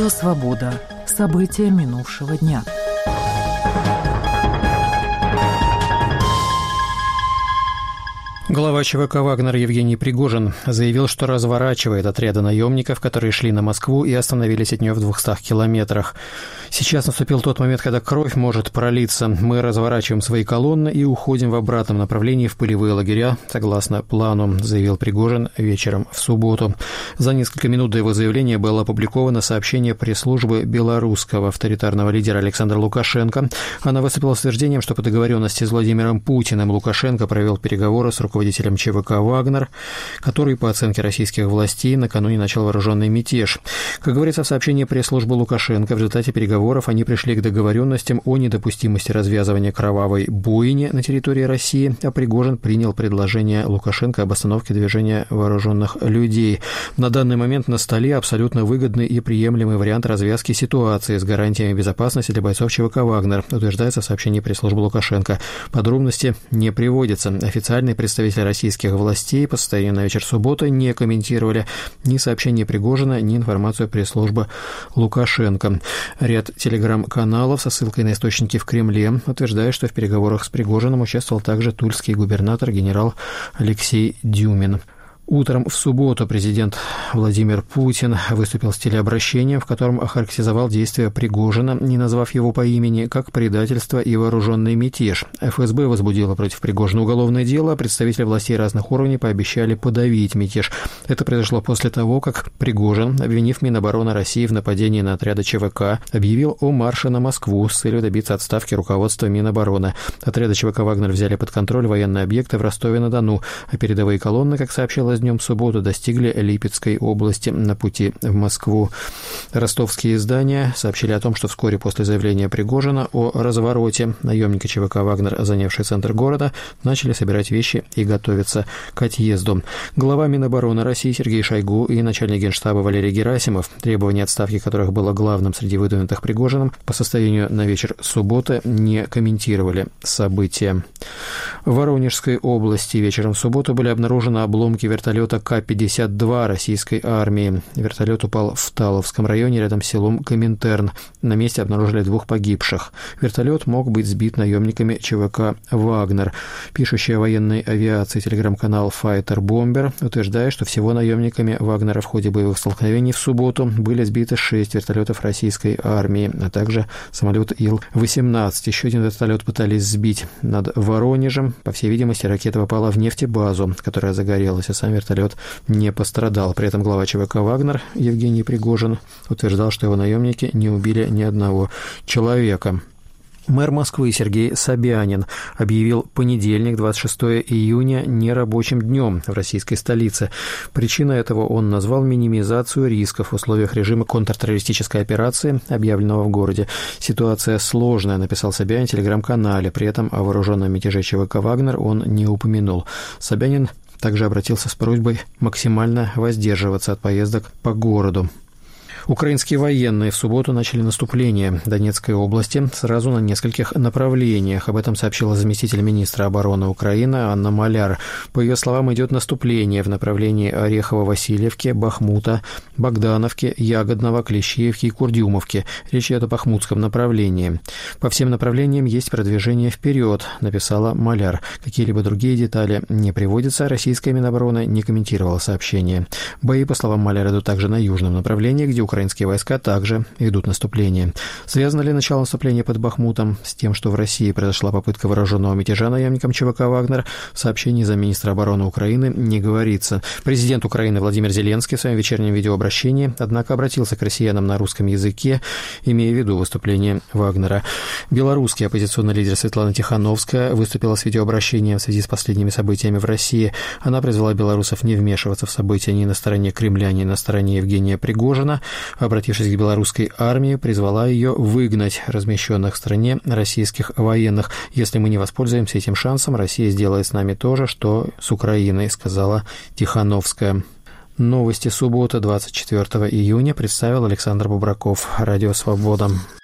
Радио «Свобода». События минувшего дня. Глава ЧВК «Вагнер» Евгений Пригожин заявил, что разворачивает отряды наемников, которые шли на Москву и остановились от нее в 200 километрах. Сейчас наступил тот момент, когда кровь может пролиться. Мы разворачиваем свои колонны и уходим в обратном направлении в пылевые лагеря, согласно плану, заявил Пригожин вечером в субботу. За несколько минут до его заявления было опубликовано сообщение пресс-службы белорусского авторитарного лидера Александра Лукашенко. Она выступила с утверждением, что по договоренности с Владимиром Путиным Лукашенко провел переговоры с руководителем ЧВК «Вагнер», который, по оценке российских властей, накануне начал вооруженный мятеж. Как говорится в сообщении пресс-службы Лукашенко, в результате переговоров они пришли к договоренностям о недопустимости развязывания кровавой бойни на территории России, а Пригожин принял предложение Лукашенко об остановке движения вооруженных людей. На данный момент на столе абсолютно выгодный и приемлемый вариант развязки ситуации с гарантиями безопасности для бойцов ЧВК «Вагнер», утверждается в сообщении пресс-службы Лукашенко. Подробности не приводятся. Официальные представители российских властей по состоянию на вечер субботы не комментировали ни сообщение Пригожина, ни информацию пресс-службы Лукашенко. Ряд телеграм-каналов со ссылкой на источники в Кремле утверждает, что в переговорах с Пригожиным участвовал также тульский губернатор генерал Алексей Дюмин. Утром в субботу президент Владимир Путин выступил с телеобращением, в котором охарактеризовал действия Пригожина, не назвав его по имени, как предательство и вооруженный мятеж. ФСБ возбудила против Пригожина уголовное дело, а представители властей разных уровней пообещали подавить мятеж. Это произошло после того, как Пригожин, обвинив Минобороны России в нападении на отряды ЧВК, объявил о марше на Москву с целью добиться отставки руководства Минобороны. Отряды ЧВК «Вагнер» взяли под контроль военные объекты в Ростове-на-Дону, а передовые колонны, как сообщалось днем в субботу, достигли Липецкой области на пути в Москву. Ростовские издания сообщили о том, что вскоре после заявления Пригожина о развороте наемники ЧВК «Вагнер», занявшие центр города, начали собирать вещи и готовиться к отъезду. Глава Минобороны России Сергей Шойгу и начальник Генштаба Валерий Герасимов, требование отставки которых было главным среди выдвинутых Пригожиным, по состоянию на вечер субботы не комментировали события. В Воронежской области вечером в субботу были обнаружены обломки вертолета К-52 российской армии. Вертолет упал в Таловском районе рядом с селом Коминтерн. На месте обнаружили 2 погибших. Вертолет мог быть сбит наемниками ЧВК «Вагнер». Пишущий о военной авиации телеграм-канал Fighter Bomber утверждает, что всего наемниками «Вагнера» в ходе боевых столкновений в субботу были сбиты 6 вертолетов российской армии, а также самолет Ил-18. Еще один вертолет пытались сбить над Воронежем. По всей видимости, ракета попала в нефтебазу, которая загорелась, а сам вертолет не пострадал. При этом глава ЧВК «Вагнер» Евгений Пригожин утверждал, что его наемники не убили ни одного человека. Мэр Москвы Сергей Собянин объявил понедельник, 26 июня, нерабочим днем в российской столице. Причиной этого он назвал минимизацию рисков в условиях режима контртеррористической операции, объявленного в городе. «Ситуация сложная», — написал Собянин в телеграм-канале. При этом о вооруженном мятеже ЧВК «Вагнер» он не упомянул. Собянин также обратился с просьбой максимально воздерживаться от поездок по городу. Украинские военные в субботу начали наступление в Донецкой области сразу на нескольких направлениях. Об этом сообщила заместитель министра обороны Украины Анна Маляр. По ее словам, идет наступление в направлении Орехово-Васильевки, Бахмута, Богдановки, Ягодного, Клещеевки и Курдюмовки. Речь идет о бахмутском направлении. По всем направлениям есть продвижение вперед, написала Маляр. Какие-либо другие детали не приводятся. Российская Минобороны не комментировала сообщение. Бои, по словам Маляр, идут также на южном направлении, где украинские войска также ведут наступление. Связано ли начало наступления под Бахмутом с тем, что в России произошла попытка вооруженного мятежа наемникам ЧВК «Вагнер», в сообщении замминистра обороны Украины не говорится. Президент Украины Владимир Зеленский в своем вечернем видеообращении, однако, обратился к россиянам на русском языке, имея в виду выступление Вагнера. Белорусский оппозиционный лидер Светлана Тихановская выступила с видеообращением в связи с последними событиями в России. Она призвала белорусов не вмешиваться в события ни на стороне Кремля, ни на стороне Евгения Пригожина. Обратившись к белорусской армии, призвала ее выгнать размещенных в стране российских военных. «Если мы не воспользуемся этим шансом, Россия сделает с нами то же, что с Украиной», — сказала Тихановская. Новости субботы, 24 июня, представил Александр Бубраков. Радио «Свобода».